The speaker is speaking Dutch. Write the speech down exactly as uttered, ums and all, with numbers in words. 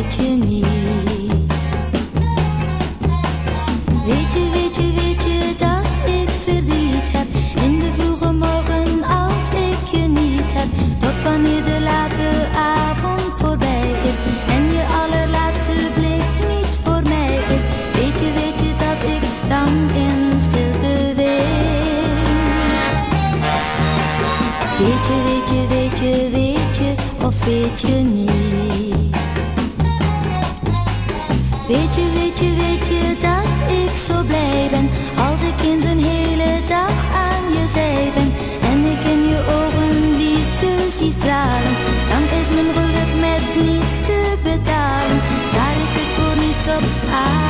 weet je niet. Weet je, weet je, weet je dat ik verdriet heb in de vroege morgen als ik je niet heb. Tot wanneer de late avond voorbij is en je allerlaatste blik niet voor mij is. Weet je, weet je dat ik dan in stilte ween. Weet je, weet je, weet je, weet je of weet je niet. Weet je, weet je, weet je dat ik zo blij ben als ik in zijn hele dag aan je zij ben en ik in je ogen liefde zie stralen. Dan is mijn geluk met niets te betalen, daar ik het voor niets op aan.